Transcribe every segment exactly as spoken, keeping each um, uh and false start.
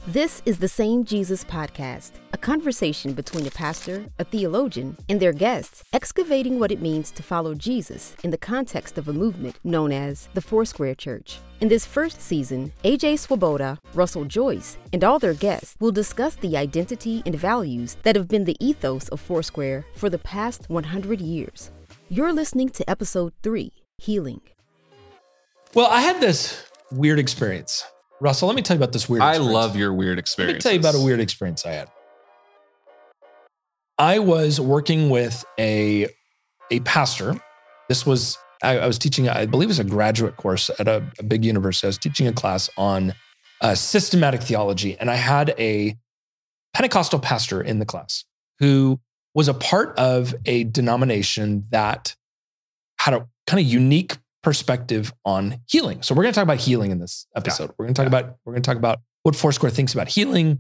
This is the Same Jesus Podcast, a conversation between a pastor, a theologian, and their guests, excavating what it means to follow Jesus in the context of a movement known as the Foursquare Church. In this first season, A J Swoboda, Russell Joyce, and all their guests will discuss the identity and values that have been the ethos of Foursquare for the past one hundred years. You're listening to episode three, Healing. Well, I had this weird experience. Russell, let me tell you about this weird experience. I love your weird experience. Let me tell you about a weird experience I had. I was working with a, a pastor. This was, I, I was teaching, I believe it was a graduate course at a, a big university. I was teaching a class on uh, systematic theology, and I had a Pentecostal pastor in the class who was a part of a denomination that had a kind of unique perspective on healing. So we're going to talk about healing in this episode. Yeah. We're going to talk yeah. about we're going to talk about what Foursquare thinks about healing.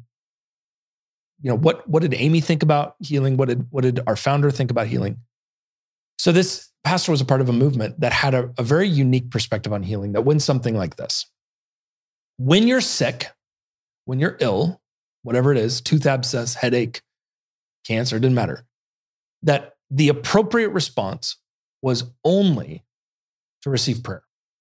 You know, what what did Amy think about healing? What did what did our founder think about healing? So this pastor was a part of a movement that had a, a very unique perspective on healing that went something like this. When you're sick, when you're ill, whatever it is, tooth abscess, headache, cancer, didn't matter, that the appropriate response was only to receive prayer.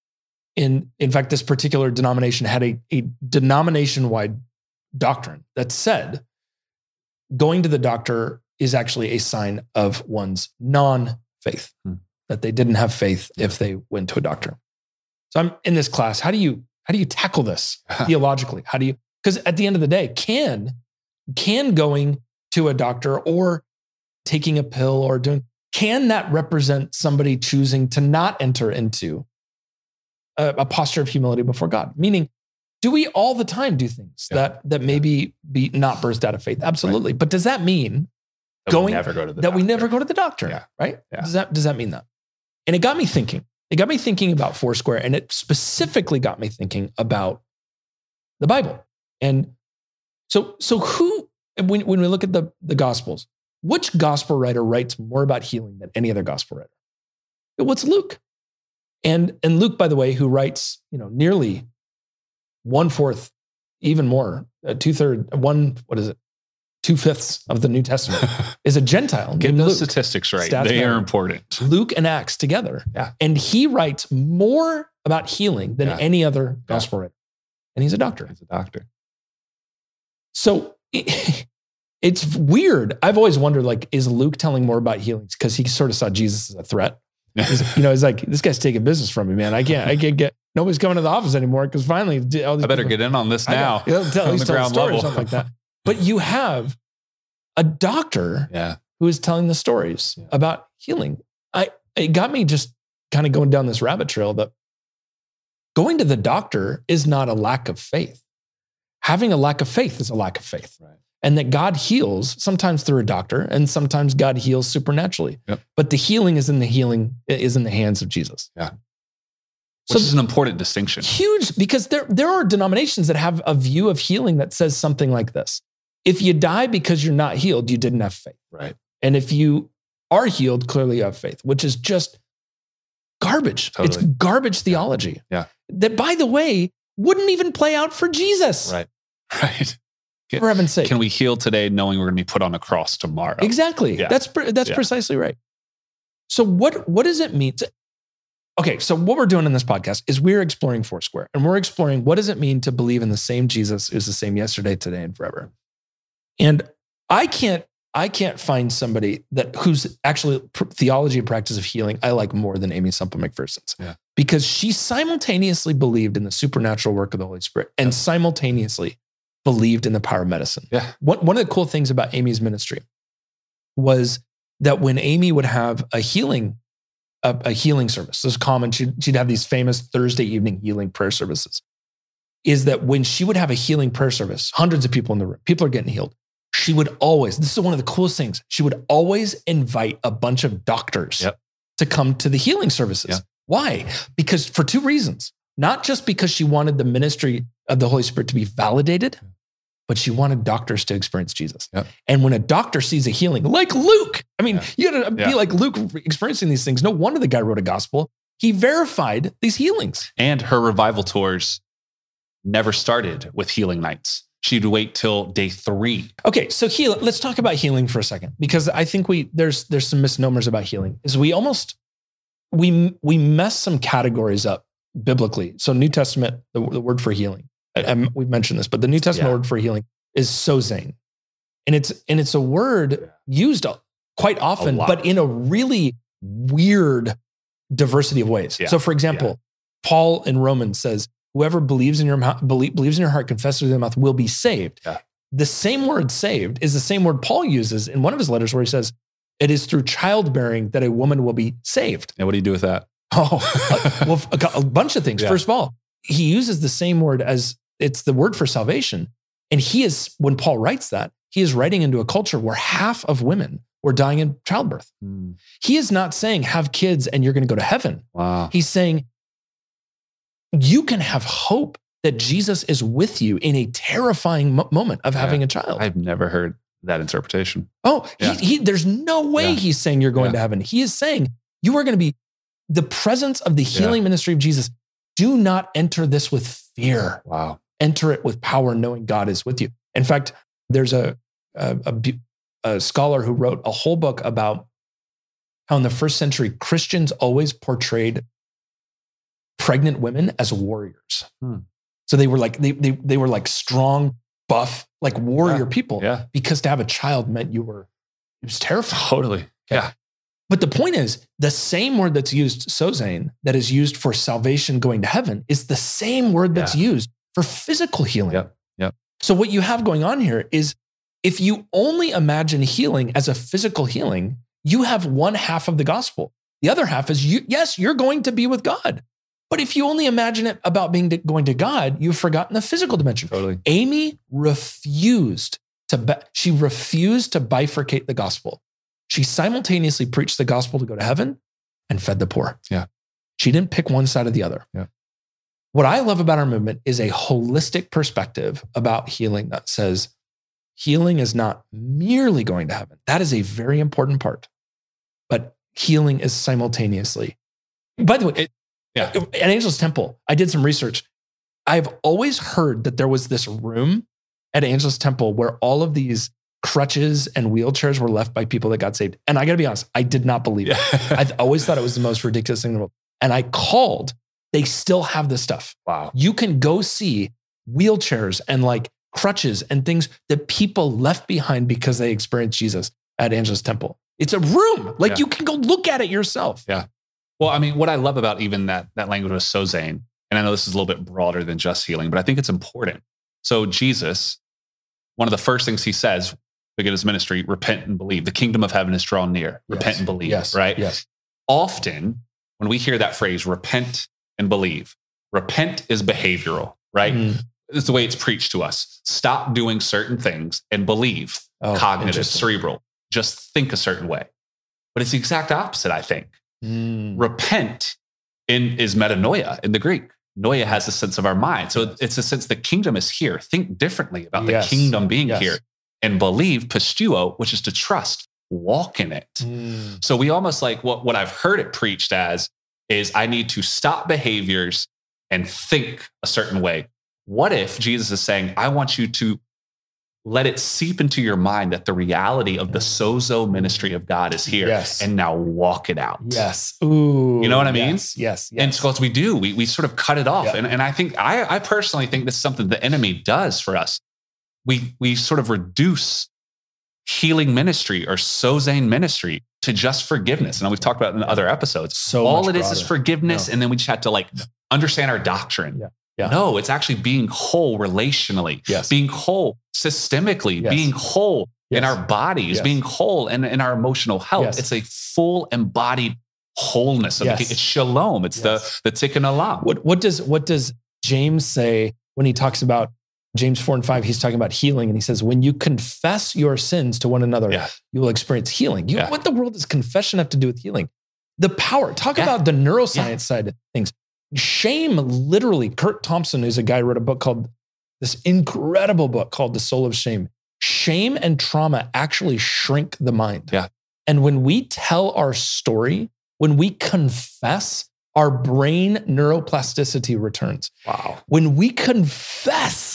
In, in fact, this particular denomination had a, a denomination-wide doctrine that said going to the doctor is actually a sign of one's non-faith, hmm. that they didn't have faith if they went to a doctor. So I'm in this class. How do you, how do you tackle this theologically? How do you, because at the end of the day, can, can going to a doctor or taking a pill or doing, can that represent somebody choosing to not enter into a, a posture of humility before God? Meaning, do we all the time do things yeah. that that maybe be not birthed out of faith? Absolutely. Right. But does that mean that going we never go to the that doctor. we never go to the doctor? Yeah. Right? Yeah. Does that does that mean that? And it got me thinking. It got me thinking about Foursquare, and it specifically got me thinking about the Bible. And so so who when when we look at the the Gospels, which gospel writer writes more about healing than any other gospel writer? What's Luke? And, and Luke, by the way, who writes, you know, nearly one fourth, even more, uh, two thirds, one, what is it? Two fifths of the New Testament is a Gentile. Get those Luke. statistics right. Stats they matter. are important. Luke and Acts together. Yeah. And he writes more about healing than yeah. any other gospel yeah. writer. And he's a doctor. He's a doctor. So it's weird. I've always wondered, like, is Luke telling more about healings? Because he sort of saw Jesus as a threat. He's, you know, he's like, this guy's taking business from me, man. I can't, I can't get, nobody's coming to the office anymore because finally, all these I better people, get in on this now. I got, tell, on he's the telling ground a story level. or something like that. But you have a doctor yeah. who is telling the stories yeah. about healing. I it got me just kind of going down this rabbit trail that going to the doctor is not a lack of faith. Having a lack of faith is a lack of faith. Right. And that God heals sometimes through a doctor, and sometimes God heals supernaturally. Yep. But the healing is in the healing is in the hands of Jesus. Yeah, which so is an important distinction. Huge, because there there are denominations that have a view of healing that says something like this: if you die because you're not healed, you didn't have faith. Right. And if you are healed, clearly you have faith, which is just garbage. Totally. It's garbage theology. Yeah. That, by the way, wouldn't even play out for Jesus. Right. Right. Can, For heaven's sake. Can we heal today knowing we're going to be put on a cross tomorrow? Exactly. Yeah. That's that's yeah. precisely right. So what, what does it mean? To, okay, so what we're doing in this podcast is we're exploring Foursquare, and we're exploring what does it mean to believe in the same Jesus who's the same yesterday, today, and forever. And I can't I can't find somebody that whose actually theology and practice of healing I like more than Amy Semple McPherson's. Yeah. Because she simultaneously believed in the supernatural work of the Holy Spirit and yeah. simultaneously believed in the power of medicine. Yeah. One, one of the cool things about Amy's ministry was that when Amy would have a healing, a, a healing service, this is common, she'd, she'd have these famous Thursday evening healing prayer services, is that when she would have a healing prayer service, hundreds of people in the room, people are getting healed, she would always, this is one of the coolest things, she would always invite a bunch of doctors yep. to come to the healing services. Yep. Why? Because for two reasons. Not just because she wanted the ministry of the Holy Spirit to be validated, but she wanted doctors to experience Jesus. Yep. And when a doctor sees a healing, like Luke, I mean, yeah. you gotta yeah. be like Luke experiencing these things. No wonder the guy wrote a gospel. He verified these healings. And her revival tours never started with healing nights. she'd wait till day three. Okay, so heal. Let's talk about healing for a second, because I think we there's there's some misnomers about healing. Is we almost we we mess some categories up biblically. So New Testament, the, the word for healing, I, I, we've mentioned this, but the New Testament Yeah. word for healing is sozein, and it's and it's a word used quite often, lot. but in a really weird diversity of ways. Yeah. So, for example, Paul in Romans says, "Whoever believes in your mouth, believe, believes in your heart, confesses with your mouth, will be saved." Yeah. The same word "saved" is the same word Paul uses in one of his letters, where he says, "It is through childbearing that a woman will be saved." And what do you do with that? Oh, uh, well, a, a bunch of things. Yeah. First of all, he uses the same word as it's the word for salvation. And he is, when Paul writes that, he is writing into a culture where half of women were dying in childbirth. Mm. He is not saying have kids and you're going to go to heaven. Wow. He's saying you can have hope that Jesus is with you in a terrifying mo- moment of having Yeah. a child. I've never heard that interpretation. Oh, Yeah. he, he, there's no way Yeah. he's saying you're going Yeah. to heaven. He is saying you are going to be the presence of the healing Yeah. ministry of Jesus. Do not enter this with fear. Wow. Enter it with power, knowing God is with you. In fact, there's a, a, a, bu- a scholar who wrote a whole book about how in the first century, Christians always portrayed pregnant women as warriors. Hmm. So they were like, they, they, they were like strong, buff, like warrior Yeah. people, Yeah. because to have a child meant you were, it was terrifying. Totally. Yeah. But the point is, the same word that's used, sozein, that is used for salvation going to heaven, is the same word that's used for physical healing. Yep. Yep. So what you have going on here is, if you only imagine healing as a physical healing, you have one half of the gospel. The other half is, you, yes, you're going to be with God. But if you only imagine it about being to, going to God, you've forgotten the physical dimension. Totally. Amy refused to, bi- she refused to bifurcate the gospel. She simultaneously preached the gospel to go to heaven and fed the poor. Yeah. She didn't pick one side or the other. Yeah. What I love about our movement is a holistic perspective about healing that says healing is not merely going to heaven. That is a very important part. But healing is simultaneously. By the way, it, Yeah. at Angelus Temple, I did some research. I've always heard that there was this room at Angelus Temple where all of these crutches and wheelchairs were left by people that got saved. And I got to be honest, I did not believe it. I always thought it was the most ridiculous thing in the world. And I called, they still have this stuff. Wow. You can go see wheelchairs and like crutches and things that people left behind because they experienced Jesus at Angelus Temple. It's a room. Like Yeah. you can go look at it yourself. Yeah. Well, I mean, what I love about even that, that language of sozein, and I know this is a little bit broader than just healing, but I think it's important. So Jesus, one of the first things he says to begin his ministry, repent and believe. The kingdom of heaven is drawn near. Repent Yes. and believe, Yes. right? Yes. Often when we hear that phrase, repent and believe, repent is behavioral, right? Mm. It's the way it's preached to us. Stop doing certain things and believe, Oh, cognitive, interesting. cerebral, just think a certain way. But it's the exact opposite, I think. Mm. Repent in is metanoia in the Greek. Noia has a sense of our mind. So it's a sense the kingdom is here. Think differently about Yes. the kingdom being Yes. here. And believe, pistuo, which is to trust, walk in it. Mm. So we almost like what, what I've heard it preached as is I need to stop behaviors and think a certain way. What if Jesus is saying, I want you to let it seep into your mind that the reality of the sozo ministry of God is here, Yes. and now walk it out. Yes. Ooh. You know what I mean? Yes. Yes. yes. And so as we do, we, we sort of cut it off. Yeah. And, and I think, I, I personally think this is something the enemy does for us. We, we sort of reduce healing ministry or sozein ministry to just forgiveness. And we've talked about it in other episodes. So All much it is is broader. forgiveness. No. And then we just have to like understand our doctrine. Yeah. Yeah. No, it's actually being whole relationally, Yes. being whole systemically, Yes. being whole in Yes. our bodies, Yes. being whole in, in our emotional health. Yes. It's a full embodied wholeness. Of Yes. the, it's shalom. It's Yes. the, the tikkun olam. What, what does, what does James say when he talks about James four and five? He's talking about healing. And he says, when you confess your sins to one another, Yeah. you will experience healing. You, Yeah. What the world does confession have to do with healing? The power, talk Yeah. about the neuroscience Yeah. side of things. Shame, literally, Kurt Thompson, who's a guy who wrote a book called, this incredible book called The Soul of Shame. Shame and trauma actually shrink the mind. Yeah. And when we tell our story, when we confess, our brain neuroplasticity returns. Wow. When we confess,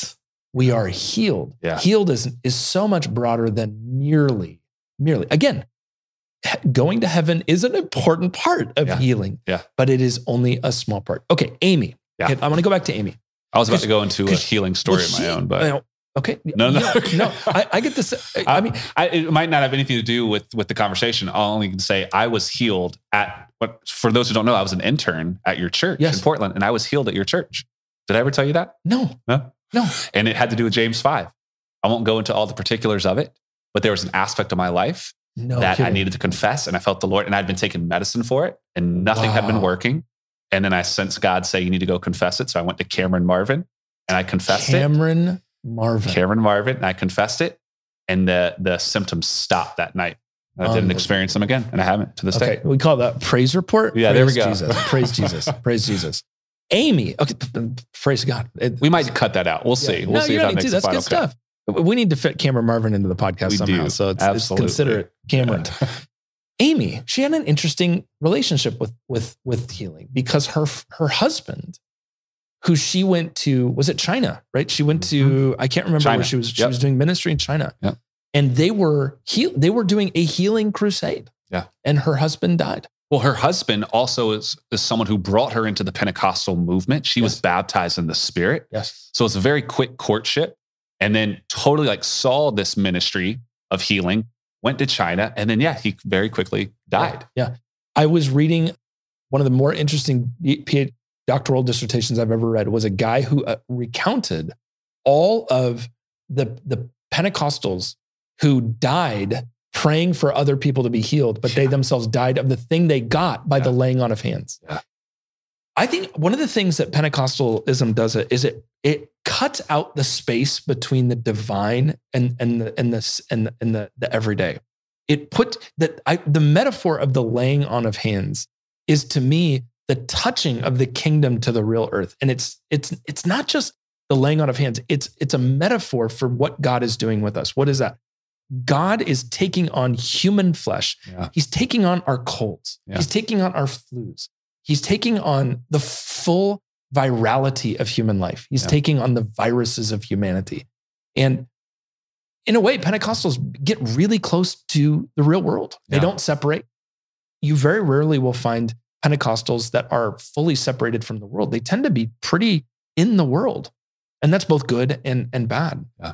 we are healed. Yeah. Healed is, is so much broader than merely, merely. Again, going to heaven is an important part of Yeah. healing, Yeah. but it is only a small part. Okay, Amy. Yeah. Okay, I want to go back to Amy. I was about to go into a 'cause- healing story Well, of my she- own, but well, okay. No, no. You know, no. I, I get this. I, I mean, I, it might not have anything to do with with the conversation. I'll only say I was healed at. What for those who don't know, I was an intern at your church Yes. in Portland, and I was healed at your church. Did I ever tell you that? no, No, no. and it had to do with James five. I won't go into all the particulars of it, but there was an aspect of my life No that kidding. I needed to confess, and I felt the Lord, and I'd been taking medicine for it, and nothing had been Wow. working. And then I sensed God say, "You need to go confess it." So I went to Cameron Marvin, and I confessed it. Cameron Marvin. Cameron Marvin, and I confessed it, and the the symptoms stopped that night. I didn't Unbelievable. experience them again, and I haven't to this Okay, day. we call that praise report. Yeah, there we Praise go. Jesus. Praise Jesus. Praise Jesus. Amy. Okay, praise God. It- We might cut that out. We'll see. Yeah. We'll No, see you if don't that need makes to. the That's final good cut. stuff. We need to fit Cameron Marvin into the podcast We somehow. do. So it's, it's Absolutely. considerate. Cameron. Yeah. Amy, she had an interesting relationship with with with healing because her her husband, who she went to, was it China, right? She went to, I can't remember China. where she was. She Yep. was doing ministry in China. Yep. And they were heal, they were doing a healing crusade. Yeah. And her husband died. Well, her husband also is, is someone who brought her into the Pentecostal movement. She was Yes. baptized in the Spirit. Yes. So it's a very quick courtship. And then totally like saw this ministry of healing, went to China, and then, yeah, he very quickly died. Yeah. I was reading one of the more interesting PhD doctoral dissertations I've ever read was a guy who uh, recounted all of the, the Pentecostals who died praying for other people to be healed, but they Yeah. themselves died of the thing they got by Yeah. the laying on of hands. Yeah. I think one of the things that Pentecostalism does it is it it cuts out the space between the divine and and the and the and the, and the, the everyday. It put that I the metaphor of the laying on of hands is to me the touching of the kingdom to the real earth, and it's it's it's not just the laying on of hands. It's it's a metaphor for what God is doing with us. What is that? God is taking on human flesh. Yeah. He's taking on our colds. Yeah. He's taking on our flus. He's taking on the full virality of human life. He's Yeah. taking on the viruses of humanity. And in a way, Pentecostals get really close to the real world. They Yeah. don't separate. You very rarely will find Pentecostals that are fully separated from the world. They tend to be pretty in the world. And that's both good and, and bad. Yeah.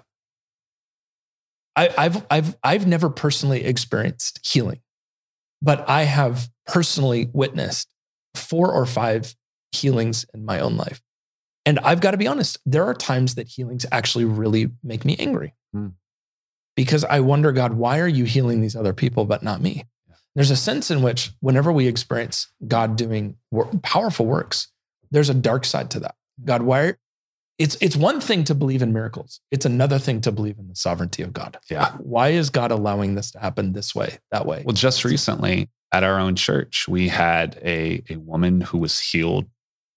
I, I've, I've, I've never personally experienced healing, but I have personally witnessed four or five healings in my own life. And I've got to be honest, there are times that healings actually really make me angry Hmm. because I wonder, God, why are you healing these other people, but not me? There's a sense in which whenever we experience God doing wor- powerful works, there's a dark side to that. God, why? Are, it's, it's one thing to believe in miracles. It's another thing to believe in the sovereignty of God. Yeah. Why is God allowing this to happen this way, that way? Well, just recently at our own church, we had a, a woman who was healed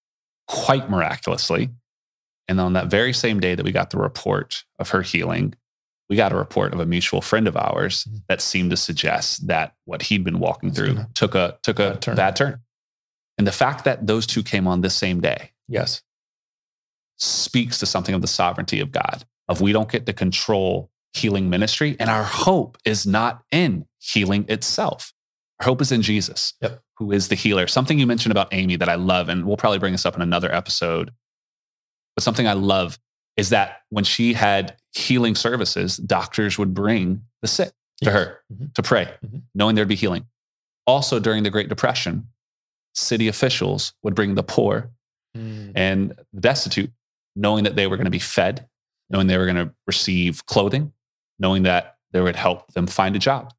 quite miraculously. And on that very same day that we got the report of her healing, we got a report of a mutual friend of ours Mhm. that seemed to suggest that what he'd been walking It's through gonna- took a took a bad turn. bad turn. And the fact that those two came on this same day Yes. speaks to something of the sovereignty of God, of we don't get to control healing ministry. And our hope is not in healing itself. Our hope is in Jesus, Yep. who is the healer. Something you mentioned about Amy that I love, and we'll probably bring this up in another episode, but something I love is that when she had healing services, doctors would bring the sick to Yes. her Mhm. to pray, Mhm. knowing there'd be healing. Also, during the Great Depression, city officials would bring the poor Mm. and the destitute, knowing that they were going to be fed, knowing they were going to receive clothing, knowing that they would help them find a job.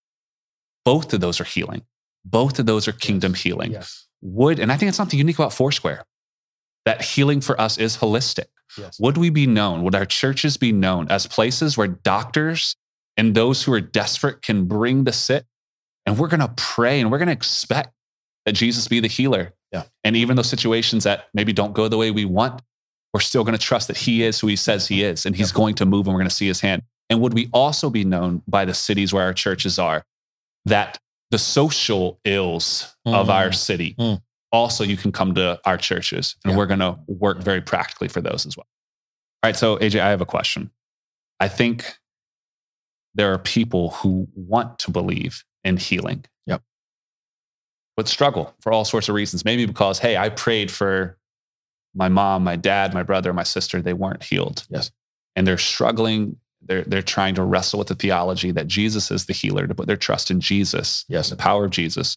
Both of those are healing. Both of those are kingdom healing. Yes. Would, and I think it's something unique about Foursquare, that healing for us is holistic. Yes. Would we be known, would our churches be known as places where doctors and those who are desperate can bring the sick? And we're going to pray and we're going to expect that Jesus be the healer. Yeah. And even those situations that maybe don't go the way we want, we're still going to trust that he is who he says he is, and he's Yeah. going to move and we're going to see his hand. And would we also be known by the cities where our churches are, that the social ills of Mm. our city, Mm. also you can come to our churches, and Yeah. we're going to work very practically for those as well. All right, so A J, I have a question. I think there are people who want to believe in healing. Yep. But struggle for all sorts of reasons. Maybe because, hey, I prayed for my mom, my dad, my brother, my sister. They weren't healed. Yes. And they're struggling. They're, they're trying to wrestle with the theology that Jesus is the healer, to put their trust in Jesus, Yes. the power of Jesus,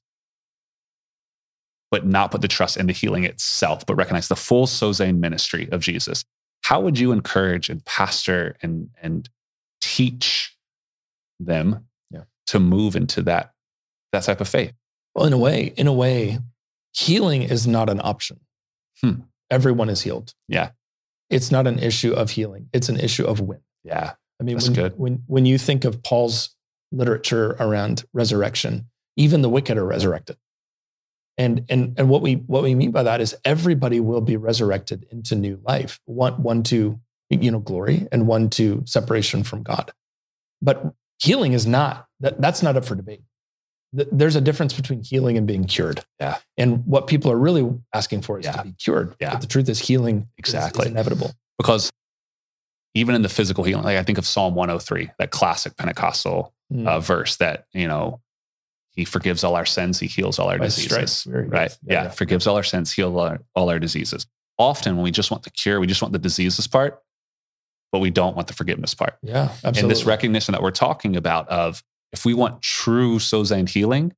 but not put the trust in the healing itself, but recognize the full sozoen ministry of Jesus. How would you encourage and pastor and, and teach them yeah. to move into that, that type of faith? Well, in a way, in a way, healing is not an option. Hmm. Everyone is healed. Yeah. It's not an issue of healing. It's an issue of win. Yeah. I mean, That's when, good. when when you think of Paul's literature around resurrection, even the wicked are resurrected. And and and what we what we mean by that is everybody will be resurrected into new life. One one to, you know, glory, and one to separation from God. But healing is not that that's not up for debate. There's a difference between healing and being cured. Yeah. And what people are really asking for is Yeah. to be cured. Yeah. But the truth is healing Exactly. is, is inevitable. Because even in the physical healing, like I think of Psalm one oh three, that classic Pentecostal Mm. uh, verse that, you know, he forgives all our sins, he heals all our By diseases. stripes, very Right? good. Yeah, Yeah, yeah. forgives all our sins, heals all our, all our diseases. Often when we just want the cure, we just want the diseases part, but we don't want the forgiveness part. Yeah, absolutely. And this recognition that we're talking about of, if we want true sozoen healing,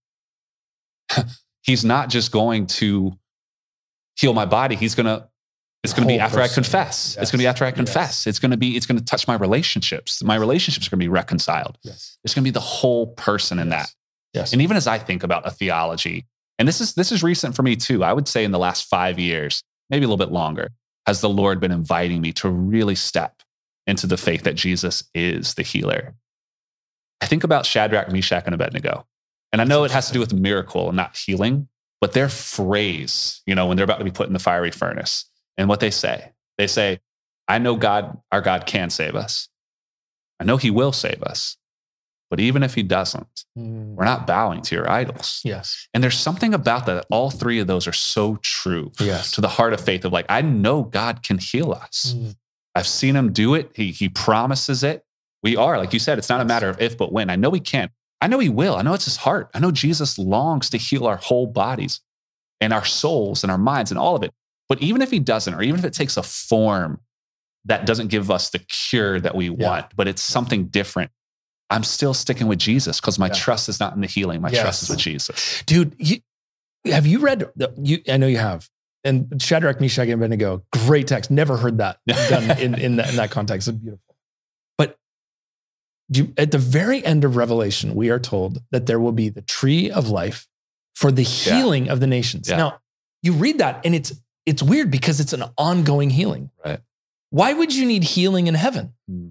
he's not just going to heal my body. He's going to, it's going to be whole after I person. confess. Yes. It's going to be after I Yes. confess. It's going to be, it's going to touch my relationships. My relationships are going to be reconciled. Yes. It's going to be the whole person in Yes. that. Yes. And even as I think about a theology, and this is, this is recent for me too. I would say in the last five years, maybe a little bit longer, has the Lord been inviting me to really step into the faith that Jesus is the healer. I think about Shadrach, Meshach, and Abednego. And I know it has to do with miracle and not healing, but their phrase, you know, when they're about to be put in the fiery furnace, and what they say, they say, I know God, our God can save us. I know he will save us. But even if he doesn't, Mm. we're not bowing to your idols. Yes. And there's something about that. All three of those are so true Yes. to the heart of faith of like, I know God can heal us. Mm. I've seen him do it. He, he promises it. We are, like you said, it's not a matter of if, but when. I know he can. I know he will. I know it's his heart. I know Jesus longs to heal our whole bodies and our souls and our minds and all of it. But even if he doesn't, or even if it takes a form that doesn't give us the cure that we Yeah. want, but it's something different, I'm still sticking with Jesus because my Yeah. trust is not in the healing. My Yes. trust is with Jesus. Dude, you, have you read, the, you? I know you have. And Shadrach, Meshach, and Abednego, great text. Never heard that done in, in, that, in that context. It's beautiful. But do you, at the very end of Revelation, we are told that there will be the tree of life for the healing of the nations. Yeah. Now, you read that and it's it's weird because it's an ongoing healing. Right. Why would you need healing in heaven? Hmm.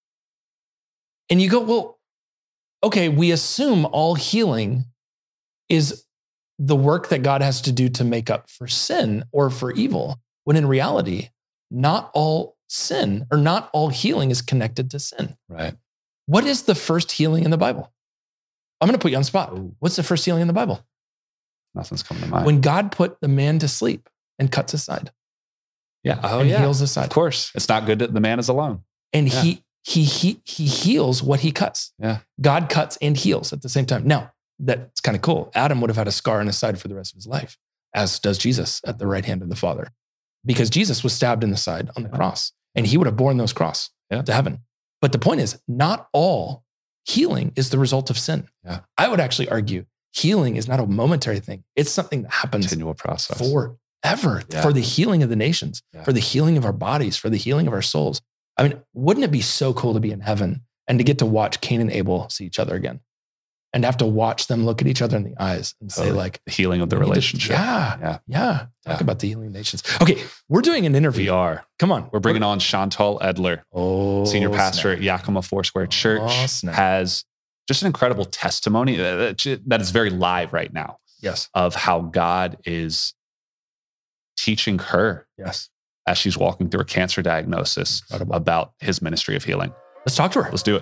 And you go, well, okay, we assume all healing is the work that God has to do to make up for sin or for evil, when in reality, not all sin or not all healing is connected to sin. Right. What is the first healing in the Bible? I'm going to put you on the spot. Ooh. What's the first healing in the Bible? Nothing's coming to mind. When God put the man to sleep and cuts his side yeah. Oh, and yeah. heals his side. Of course. It's not good that the man is alone. And Yeah. he, he, he, he heals what he cuts. Yeah. God cuts and heals at the same time. Now, that's kind of cool. Adam would have had a scar on his side for the rest of his life, as does Jesus at the right hand of the Father, because Jesus was stabbed in the side on the Yeah. cross, and he would have borne those crosses Yeah. to heaven. But the point is, not all healing is the result of sin. Yeah. I would actually argue healing is not a momentary thing. It's something that happens Continual process. forever Yeah. for the healing of the nations, Yeah. for the healing of our bodies, for the healing of our souls. I mean, wouldn't it be so cool to be in heaven and to get to watch Cain and Abel see each other again and have to watch them look at each other in the eyes and say, Totally. like, The healing of the we need to- relationship. yeah, Yeah. yeah. Talk Yeah. about the healing nations. Okay, we're doing an interview. We are. Come on. We're bringing on Chantal Edler, oh, senior pastor snap. at Yakima Foursquare Church, Oh, snap. has just an incredible testimony that that is very live right now Yes, of how God is teaching her yes. as she's walking through a cancer diagnosis Incredible. about his ministry of healing. Let's talk to her. Let's do it.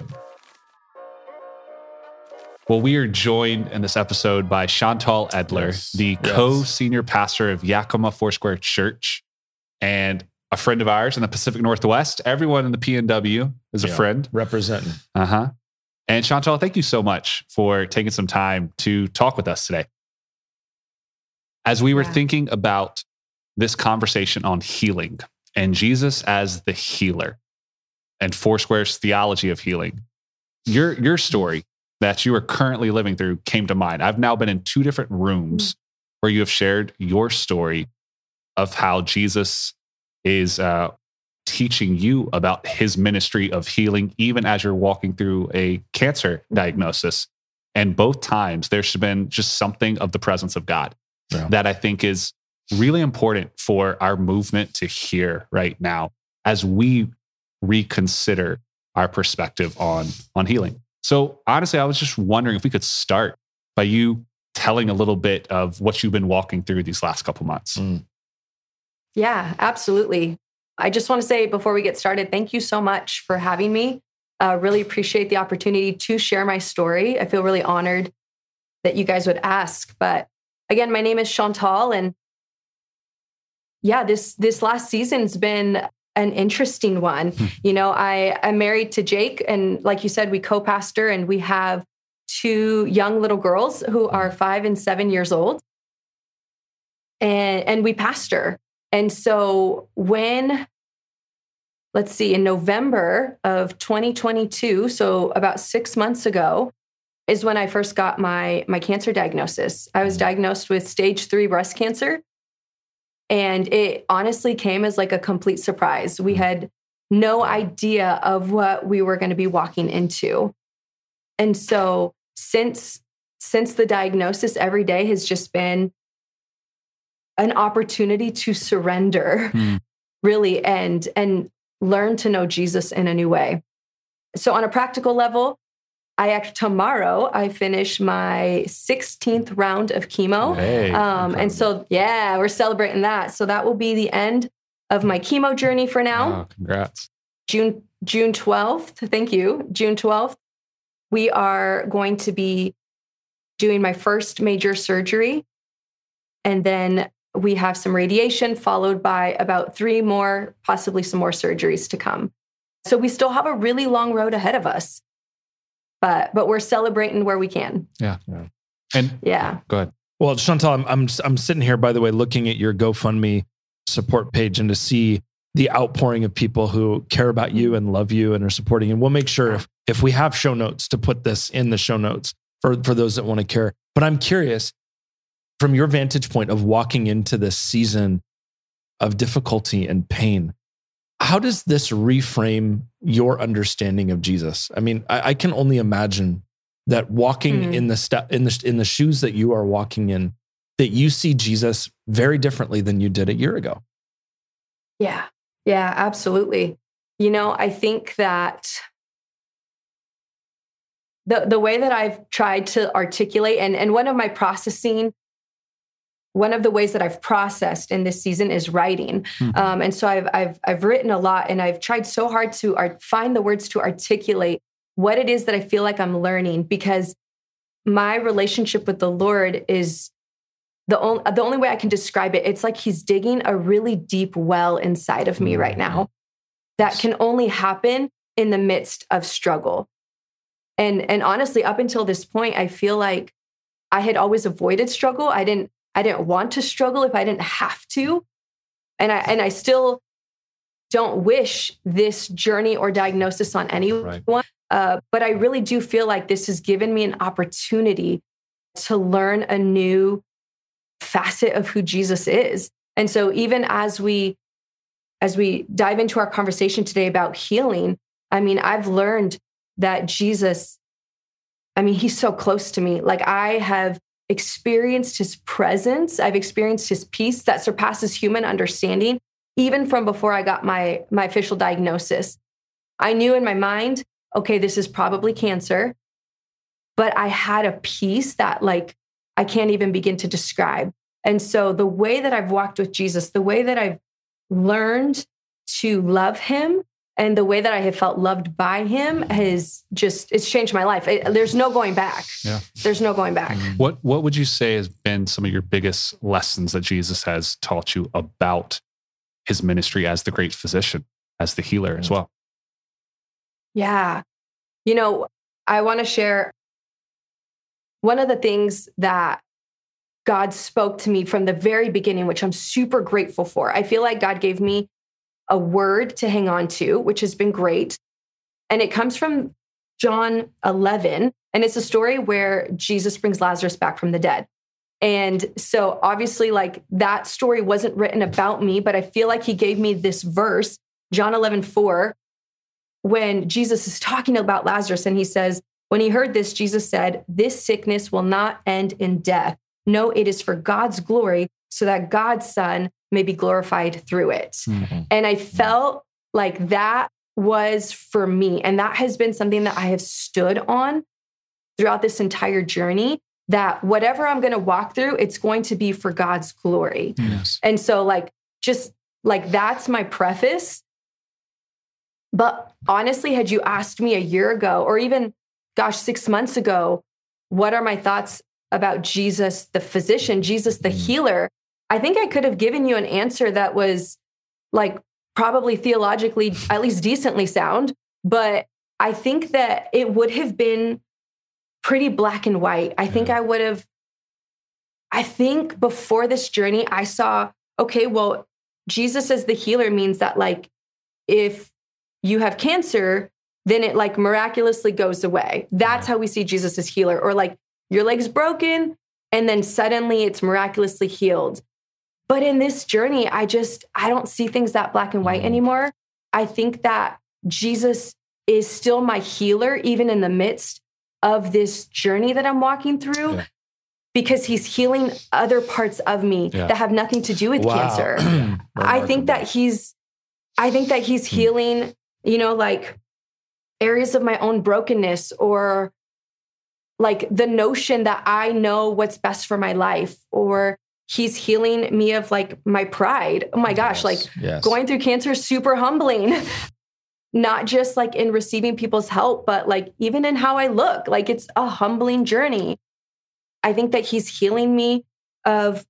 Well, we are joined in this episode by Chantal Edler, Yes. the Yes. co-senior pastor of Yakima Foursquare Church. And a friend of ours in the Pacific Northwest. Everyone in the P N W is a Yeah. friend. Representing. Uh-huh. And Chantal, thank you so much for taking some time to talk with us today. As we were Yeah. thinking about this conversation on healing and Jesus as the healer and Foursquare's theology of healing, your, your story that you are currently living through came to mind. I've now been in two different rooms where you have shared your story of how Jesus is uh, teaching you about his ministry of healing, even as you're walking through a cancer diagnosis. And both times there's been just something of the presence of God Yeah. that I think is really important for our movement to hear right now as we reconsider our perspective on, on healing. So honestly, I was just wondering if we could start by you telling a little bit of what you've been walking through these last couple months. Mm. Yeah, absolutely. I just want to say before we get started, thank you so much for having me. Uh, really appreciate the opportunity to share my story. I feel really honored that you guys would ask. But again, my name is Chantal, and yeah, this this last season's been an interesting one. Hmm. You know, I I'm married to Jake, and like you said, we co-pastor, and we have two young little girls who are five and seven years old, and and we pastor. And so when, let's see, in November of twenty twenty-two, so about six months ago, is when I first got my, my cancer diagnosis. I was diagnosed with stage three breast cancer. And it honestly came as like a complete surprise. We had no idea of what we were going to be walking into. And so since, since the diagnosis, every day has just been an opportunity to surrender, Mm. really, and, and learn to know Jesus in a new way. So on a practical level, I act tomorrow, I finish my sixteenth round of chemo. Hey, um, and so, yeah, we're celebrating that. So that will be the end of my chemo journey for now. wow, congrats. June, June twelfth. Thank you. June twelfth. We are going to be doing my first major surgery. And then we have some radiation followed by about three more, possibly some more surgeries to come. So we still have a really long road ahead of us, but, but we're celebrating where we can. Yeah. Yeah. And Yeah. go ahead. Well, Chantal, I'm, I'm I'm sitting here, by the way, looking at your GoFundMe support page and to see the outpouring of people who care about you and love you and are supporting. And we'll make sure if, if we have show notes to put this in the show notes for, for those that want to care. But I'm curious, from your vantage point of walking into this season of difficulty and pain, how does this reframe your understanding of Jesus? I mean, I, I can only imagine that walking Mhm. in the step in the in the shoes that you are walking in, that you see Jesus very differently than you did a year ago. Yeah. Yeah, absolutely. You know, I think that the the way that I've tried to articulate and, and one of my processing, one of the ways that I've processed in this season is writing. Mhm. Um, and so I've, I've, I've written a lot, and I've tried so hard to art, find the words to articulate what it is that I feel like I'm learning, because my relationship with the Lord is the only, the only way I can describe it. It's like he's digging a really deep well inside of me right now that can only happen in the midst of struggle. And, and honestly, up until this point, I feel like I had always avoided struggle. I didn't, I didn't want to struggle if I didn't have to. And I, and I still don't wish this journey or diagnosis on anyone. Right. Uh, but I really do feel like this has given me an opportunity to learn a new facet of who Jesus is. And so even as we, as we dive into our conversation today about healing, I mean, I've learned that Jesus, I mean, he's so close to me. Like I have experienced his presence. I've experienced his peace that surpasses human understanding, even from before I got my, my official diagnosis. I knew in my mind, okay, this is probably cancer, but I had a peace that like, I can't even begin to describe. And so the way that I've walked with Jesus, the way that I've learned to love him, and the way that I have felt loved by him has just, it's changed my life. It, there's no going back. Yeah. There's no going back. What what would you say has been some of your biggest lessons that Jesus has taught you about his ministry as the great physician, as the healer as well. Yeah. You know, I want to share one of the things that God spoke to me from the very beginning, which I'm super grateful for. I feel like God gave me a word to hang on to, which has been great. And it comes from John eleven. And it's a story where Jesus brings Lazarus back from the dead. And so obviously, like, that story wasn't written about me, but I feel like he gave me this verse, John eleven four, when Jesus is talking about Lazarus, and he says, when he heard this, Jesus said, "This sickness will not end in death. No, it is for God's glory, so that God's Son may be glorified through it." Mm-hmm. And I felt like that was for me. And that has been something that I have stood on throughout this entire journey, that whatever I'm going to walk through, it's going to be for God's glory. Yes. And so like, just like, that's my preface. But honestly, had you asked me a year ago, or even, gosh, six months ago, what are my thoughts about Jesus, the physician, Jesus, the healer, I think I could have given you an answer that was like probably theologically at least decently sound. But I think that it would have been pretty black and white. I think I would have, I think before this journey, I saw, okay, well, Jesus as the healer means that, like, if you have cancer, then it like miraculously goes away. That's how we see Jesus as healer. Or like, your leg's broken and then suddenly it's miraculously healed. But in this journey, I just, I don't see things that black and white anymore. I think that Jesus is still my healer, even in the midst of this journey that I'm walking through, yeah. because he's healing other parts of me yeah. that have nothing to do with wow. cancer. I think that he's, I think that he's healing, you know, like areas of my own brokenness, or like the notion that I know what's best for my life, or he's healing me of like my pride. Oh my gosh, yes. like yes. going through cancer is super humbling. Not just like in receiving people's help, but like even in how I look, like it's a humbling journey. I think that he's healing me of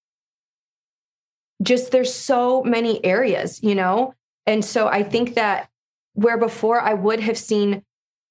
just, there's so many areas, you know? And so I think that where before I would have seen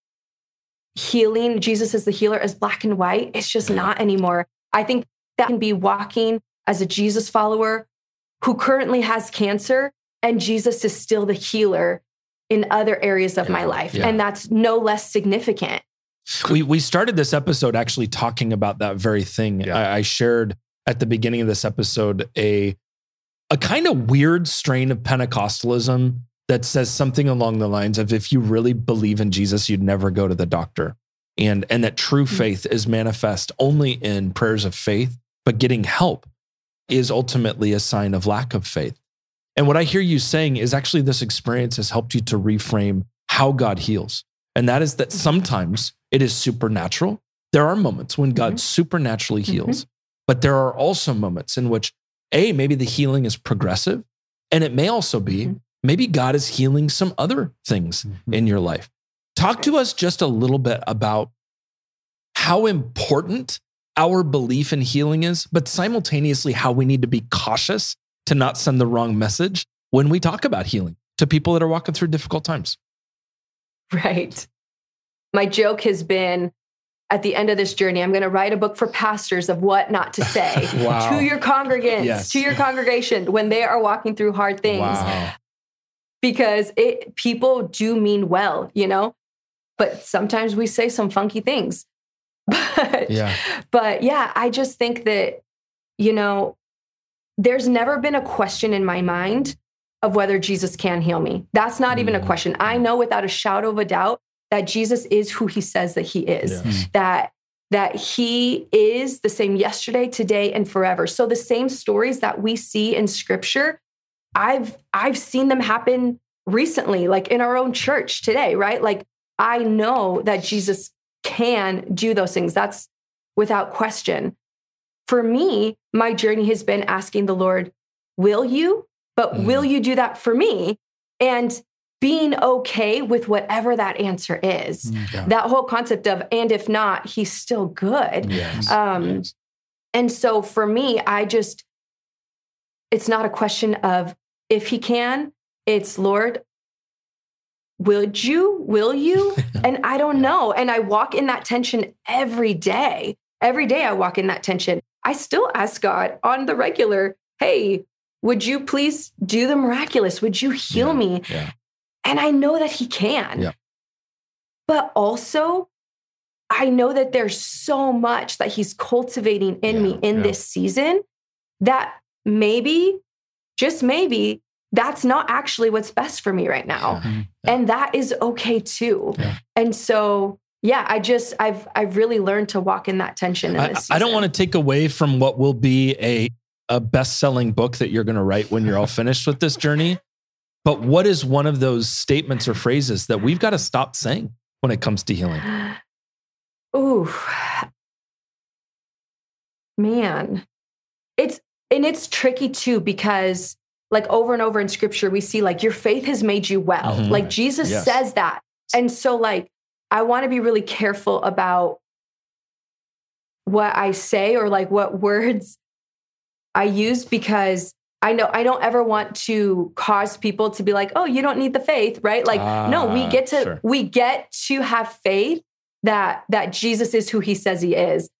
healing, Jesus as the healer, as black and white, it's just not anymore. I think that can be walking as a Jesus follower who currently has cancer, and Jesus is still the healer in other areas of yeah, my life. Yeah. And that's no less significant. We we started this episode actually talking about that very thing. Yeah. I, I shared at the beginning of this episode a, a kind of weird strain of Pentecostalism that says something along the lines of, if you really believe in Jesus, you'd never go to the doctor. And, and that true mm-hmm. faith is manifest only in prayers of faith, but getting help is ultimately a sign of lack of faith. And what I hear you saying is actually this experience has helped you to reframe how God heals. And that is that sometimes it is supernatural. There are moments when God mm-hmm. supernaturally heals, mm-hmm. but there are also moments in which, A, maybe the healing is progressive, and it may also be, mm-hmm. maybe God is healing some other things mm-hmm. in your life. Talk to us just a little bit about how important our belief in healing is, but simultaneously how we need to be cautious to not send the wrong message when we talk about healing to people that are walking through difficult times. Right. My joke has been, at the end of this journey, I'm going to write a book for pastors of what not to say wow. to your congregants, yes. to your congregation when they are walking through hard things. Wow. Because it, people do mean well, you know, but sometimes we say some funky things. But yeah. but yeah, I just think that, you know, there's never been a question in my mind of whether Jesus can heal me. That's not mm. even a question. I know without a shadow of a doubt that Jesus is who he says that he is, yes. that, that he is the same yesterday, today, and forever. So the same stories that we see in scripture, I've, I've seen them happen recently, like in our own church today, right? Like I know that Jesus can do those things. That's without question. For me, my journey has been asking the Lord, will you? But mm. will you do that for me? And being okay with whatever that answer is. Yeah. That whole concept of, and if not, he's still good. Yes. Um, yes. And so for me, I just, it's not a question of if he can, it's Lord, would you, will you? And I don't know. And I walk in that tension every day. Every day I walk in that tension. I still ask God on the regular, hey, would you please do the miraculous? Would you heal Yeah, me? yeah. And I know that he can. Yeah. But also, I know that there's so much that he's cultivating in Yeah, me in yeah. this season that maybe, just maybe, that's not actually what's best for me right now. Yeah. And that is okay too. Yeah. And so, yeah, I just, I've, I've really learned to walk in that tension in I, this season. I don't want to take away from what will be a, a best-selling book that you're going to write when you're all finished with this journey. But what is one of those statements or phrases that we've got to stop saying when it comes to healing? Ooh, man, it's, and it's tricky too, because like over and over in scripture, we see like your faith has made you well. Mhm. Like Jesus Yes. says that. And so like, I want to be really careful about what I say or like what words I use, because I know I don't ever want to cause people to be like, oh, you don't need the faith, right? Like, no, we Ah, get to, sure. we get to have faith that, that Jesus is who he says he is.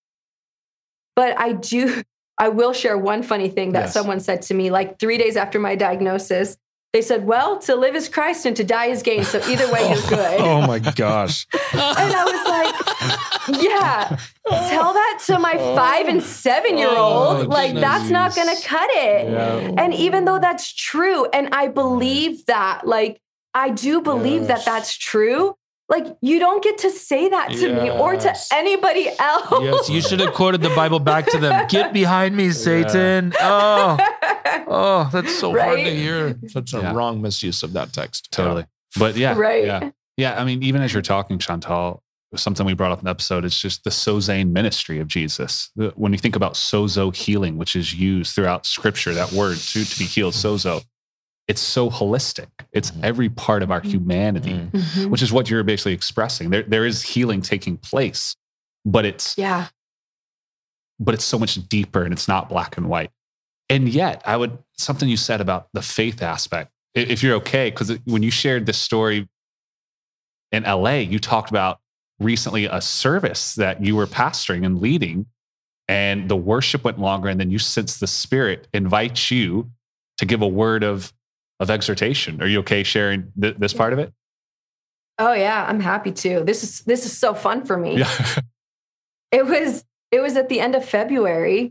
But I do, I will share one funny thing that Yes. someone said to me, like three days after my diagnosis. They said, well, to live is Christ and to die is gain. So either way, you're good. Oh my gosh. And I was like, yeah, tell that to my five and seven year old. Oh, like, that's not going to cut it. Yeah. And even though that's true, and I believe that, like, I do believe Yes. that that's true. Like, you don't get to say that to me or to Yes. anybody else. Yes, you should have quoted the Bible back to them. Get behind me, Satan. Oh, oh, that's so hard to Right? hear. Such a Yeah. wrong misuse of that text. Totally. But yeah, Right. yeah, yeah. I mean, even as you're talking, Chantal, something we brought up in the episode is just the sozoane ministry of Jesus. The- When you think about sozo healing, which is used throughout Scripture, that word to to be healed, sozo, it's so holistic. It's Mhm. every part of our humanity, Mhm. Mhm. which is what you're basically expressing. There, there is healing taking place, but it's Yeah. but it's so much deeper and it's not black and white. And yet, I would, something you said about the faith aspect, i- if you're okay, because when you shared this story in L A, you talked about recently a service that you were pastoring and leading, and the worship went longer, and then you sensed the Spirit invite you to give a word of, of exhortation. Are you okay sharing th- this part of it? Oh yeah, I'm happy to. This is, this is so fun for me. Yeah. It was, it was at the end of February.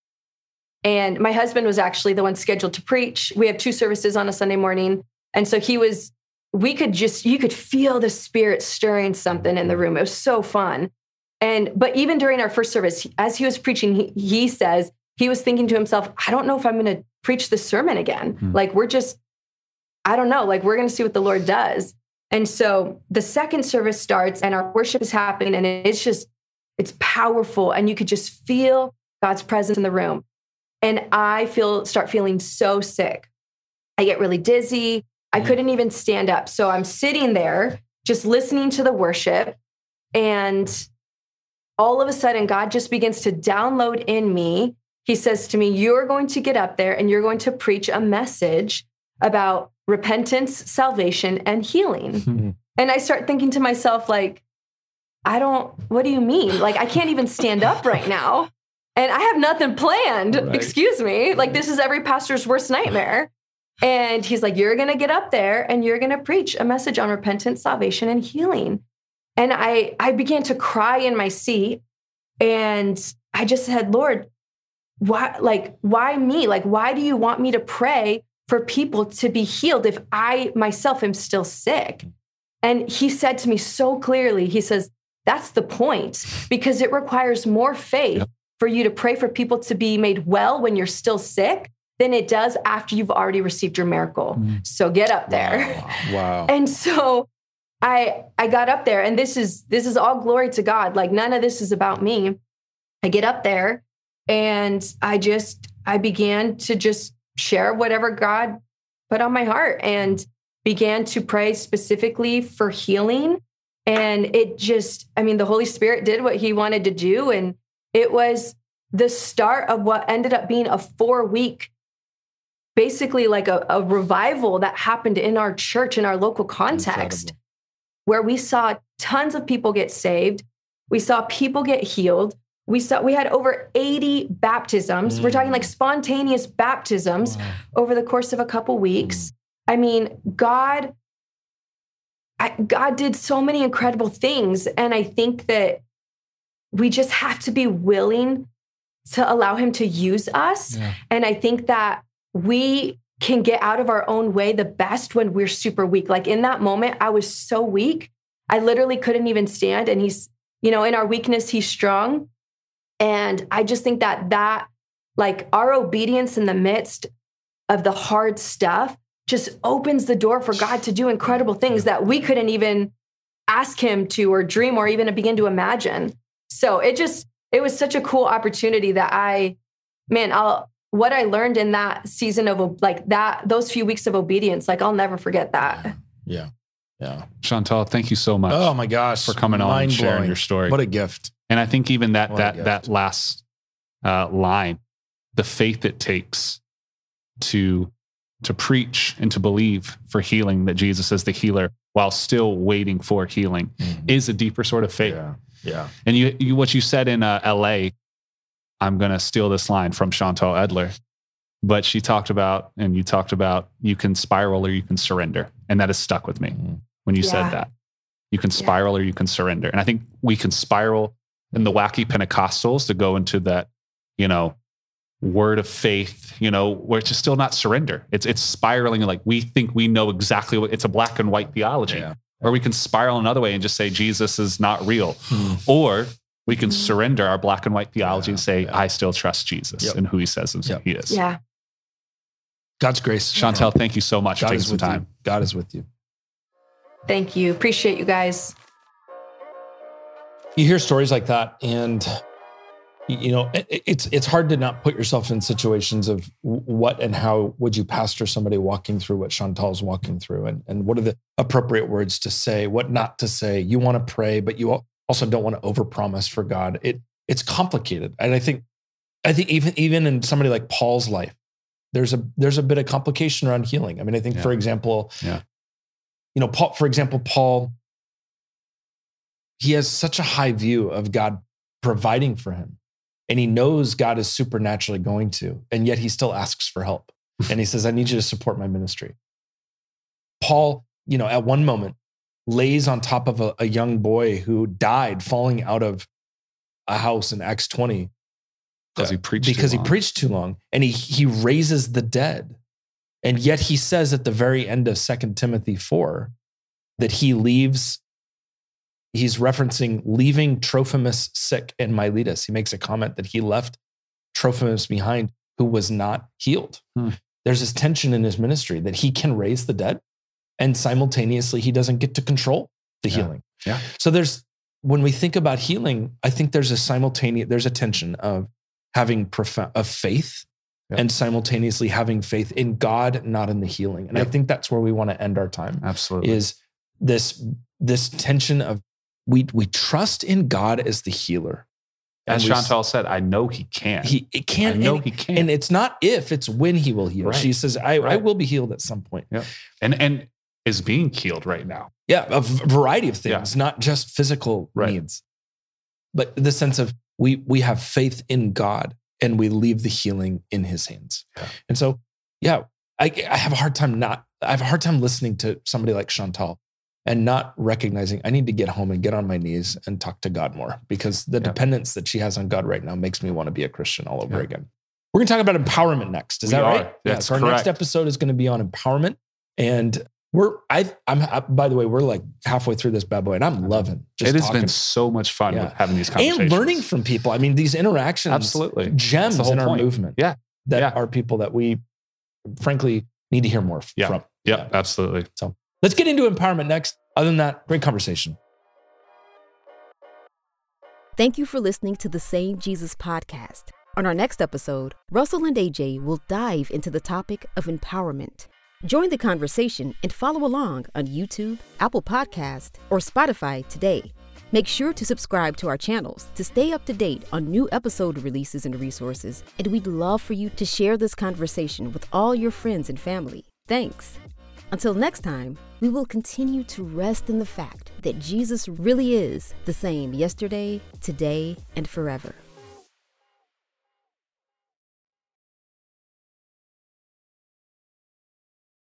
And my husband was actually the one scheduled to preach. We have two services on a Sunday morning. And so he was, we could just, you could feel the Spirit stirring something in the room. It was so fun. And, but even during our first service, as he was preaching, he, he says, he was thinking to himself, I don't know if I'm going to preach this sermon again. Hmm. Like, we're just, I don't know, like, we're going to see what the Lord does. And so the second service starts and our worship is happening, and it's just, it's powerful. And you could just feel God's presence in the room. And I feel, start feeling so sick. I get really dizzy. I couldn't even stand up. So I'm sitting there just listening to the worship. And all of a sudden, God just begins to download in me. He says to me, you're going to get up there and you're going to preach a message about repentance, salvation, and healing. And I start thinking to myself, like, I don't, what do you mean? Like, I can't even stand up right now. And I have nothing planned. Right. Excuse me. Like, this is every pastor's worst nightmare. And he's like, you're going to get up there and you're going to preach a message on repentance, salvation, and healing. And I, I began to cry in my seat. And I just said, Lord, why, like, why me? Like, why do you want me to pray for people to be healed if I myself am still sick? And he said to me so clearly, he says, that's the point, because it requires more faith Yep. for you to pray for people to be made well when you're still sick than it does after you've already received your miracle. Mm. So get up there. Wow. Wow. And so I I got up there, and this is this is all glory to God. Like, none of this is about me. I get up there and I just I began to just share whatever God put on my heart, and began to pray specifically for healing. And it just, I mean, the Holy Spirit did what he wanted to do. And it was the start of what ended up being a four week basically like a, a revival that happened in our church, in our local context, Incredible. Where we saw tons of people get saved. We saw people get healed. We saw we had over eighty baptisms. Mm. We're talking like spontaneous baptisms wow. over the course of a couple weeks. Mm. I mean, God, I, God did so many incredible things. And I think that we just have to be willing to allow him to use us. Yeah. And I think that we can get out of our own way the best when we're super weak. Like in that moment, I was so weak. I literally couldn't even stand. And he's, you know, in our weakness, he's strong. And I just think that that, like our obedience in the midst of the hard stuff just opens the door for God to do incredible things that we couldn't even ask him to or dream or even begin to imagine. So it just, it was such a cool opportunity that I, man, I'll, what I learned in that season of like that, those few weeks of obedience, like I'll never forget that. Yeah. Yeah. Chantal, thank you so much. Oh my gosh. For coming on and sharing your story. What a gift. And I think even that, what that, that last uh, line, the faith it takes to, to preach and to believe for healing, that Jesus is the healer while still waiting for healing mm-hmm. is a deeper sort of faith. Yeah. Yeah. And you, you what you said in uh, L A, I'm going to steal this line from Chantal Edler, but she talked about, and you talked about, you can spiral or you can surrender. And that has stuck with me mm-hmm. when you yeah. said that. You can spiral yeah. or you can surrender. And I think we can spiral in the wacky Pentecostals to go into that, you know, word of faith, you know, where it's just still not surrender. It's it's spiraling like we think we know exactly what, it's a black and white theology. Yeah. Or we can spiral another way and just say Jesus is not real. Hmm. Or we can surrender our black and white theology yeah, and say, yeah. I still trust Jesus yep. and who he says yep. he is. Yeah. God's grace. Chantal, thank you so much God for taking some time. You. God is with you. Thank you. Appreciate you guys. You hear stories like that and you know, it, it's it's hard to not put yourself in situations of what and how would you pastor somebody walking through what Chantal's walking through, and, and what are the appropriate words to say, what not to say. You want to pray, but you also don't want to overpromise for God. It it's complicated, and I think I think even even in somebody like Paul's life, there's a there's a bit of complication around healing. I mean, I think yeah. for example, yeah. you know, Paul, for example, Paul, he has such a high view of God providing for him. And he knows God is supernaturally going to, and yet he still asks for help. And he says, I need you to support my ministry. Paul, you know, at one moment lays on top of a, a young boy who died falling out of a house in Acts twenty. Because he preached because too he long. preached too long. And he he raises the dead. And yet he says at the very end of Second Timothy four that he leaves. He's referencing leaving Trophimus sick in Miletus. He makes a comment that he left Trophimus behind who was not healed. Hmm. There's this tension in his ministry that he can raise the dead and simultaneously he doesn't get to control the yeah. healing. Yeah. So there's, when we think about healing, I think there's a simultaneous, there's a tension of having profound, of faith yep. and simultaneously having faith in God, not in the healing. And yep. I think that's where we want to end our time. Absolutely. Is this, this tension of, We we trust in God as the healer. As Chantal said, I know he can. He it can. I know and, he can. And it's not if, it's when he will heal. Right. She says, I, right. I will be healed at some point. Yeah. And and is being healed right now. Yeah, a v- variety of things, yeah. not just physical right. needs. But the sense of we we have faith in God and we leave the healing in his hands. Yeah. And so, yeah, I, I have a hard time not, I have a hard time listening to somebody like Chantal and not recognizing I need to get home and get on my knees and talk to God more, because the yeah. dependence that she has on God right now makes me want to be a Christian all over yeah. again. We're going to talk about empowerment next. Is we that are. right? That's yeah. So our correct. next episode is going to be on empowerment. And we're, I, I'm, by the way, we're like halfway through this bad boy and I'm loving just It has talking. been so much fun Yeah. with having these conversations. And learning from people. I mean, these interactions, Absolutely. gems in our point. movement. Yeah. That Yeah. are people that we frankly need to hear more f- Yeah. from. Yeah, absolutely. So let's get into empowerment next. Other than that, great conversation. Thank you for listening to the Same Jesus podcast. On our next episode, Russell and A J will dive into the topic of empowerment. Join the conversation and follow along on YouTube, Apple Podcast, or Spotify today. Make sure to subscribe to our channels to stay up to date on new episode releases and resources, and we'd love for you to share this conversation with all your friends and family. Thanks. Until next time, we will continue to rest in the fact that Jesus really is the same yesterday, today, and forever.